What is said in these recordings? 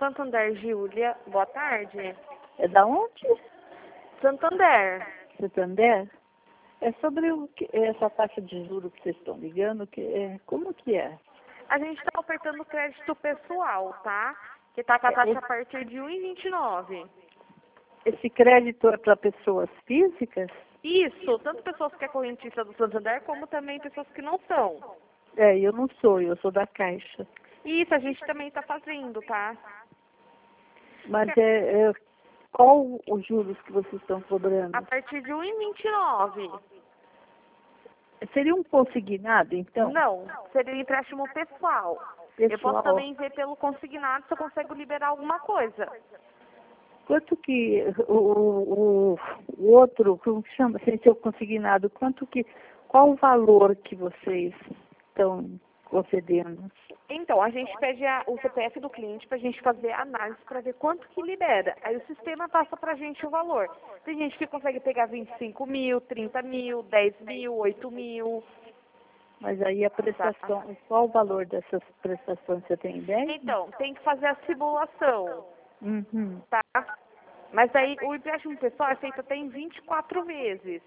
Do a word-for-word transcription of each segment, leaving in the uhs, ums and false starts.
Santander, Júlia. Boa tarde. É da onde? Santander. Santander? É sobre o que, essa taxa de juros que vocês estão ligando, que, é, como que é? A gente está ofertando crédito pessoal, tá? Que tá com a taxa a partir de um e vinte e nove. Esse crédito é para pessoas físicas? Isso, tanto pessoas que é correntista do Santander, como também pessoas que não são. É, eu não sou, eu sou da Caixa. Isso, a gente também está fazendo, tá? Mas é, é, qual os juros que vocês estão cobrando? A partir de um e vinte e nove. Seria um consignado, então? Não, seria um empréstimo pessoal. Pessoal. Eu posso também ver pelo consignado se eu consigo liberar alguma coisa. Quanto que o, o, o outro, como que chama, sem ser o consignado, quanto que, qual o valor que vocês estão concedendo? Então, a gente pede a, o C P F do cliente para a gente fazer a análise para ver quanto que libera. Aí o sistema passa para a gente o valor. Tem gente que consegue pegar vinte e cinco mil, trinta mil, dez mil, oito mil. Mas aí a prestação, qual o valor dessas prestações, você tem ideia? Então, tem que fazer a simulação, Uhum. tá? Mas aí o empréstimo pessoal é feito até em vinte e quatro vezes.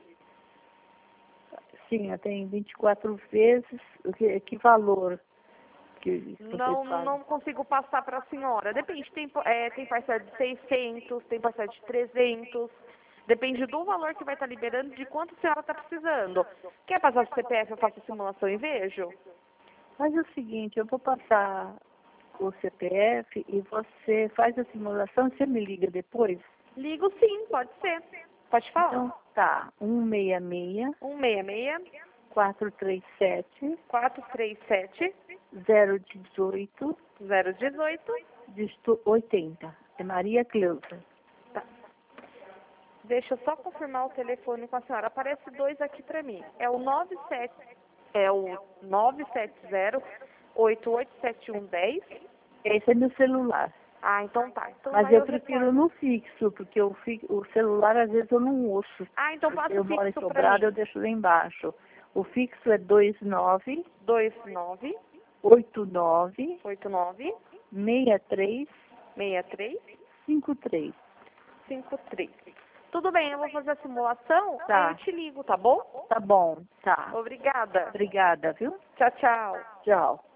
Sim, tem vinte e quatro vezes, que, que valor que vocês Não, fazem? não consigo passar para a senhora. Depende, tem, é, tem parcela de seiscentos, tem parcela de trezentos. Depende do valor que vai estar liberando, de quanto a senhora está precisando. Quer passar o C P F, eu faço a simulação e vejo? Faz o seguinte, eu vou passar o C P F e você faz a simulação e você me liga depois? Ligo sim, pode ser. Pode falar. Então, tá, um seis seis, um seis seis, quatro três sete, quatro três sete, zero um oito, zero um oito. dígito oitenta. É Maria Cleusa. Tá. Deixa eu só confirmar o telefone com a senhora. Aparece dois aqui para mim. É o nove sete, é o nove sete zero, oito oito sete um um zero. Esse é meu celular. Ah, então tá. Então Mas daí eu prefiro retorno. no fixo, porque o, fi, o celular às vezes eu não ouço. Ah, então Porque passa eu o moro em fixo para Sobrado, mim. eu deixo lá embaixo. O fixo é dois nove dois nove oito nove oito nove seis três seis três cinco três. cinco três. Tudo bem, eu vou fazer a simulação, Tá. aí eu te ligo, tá bom? Tá bom, tá. Obrigada. Obrigada, viu? Tchau, tchau. Tchau.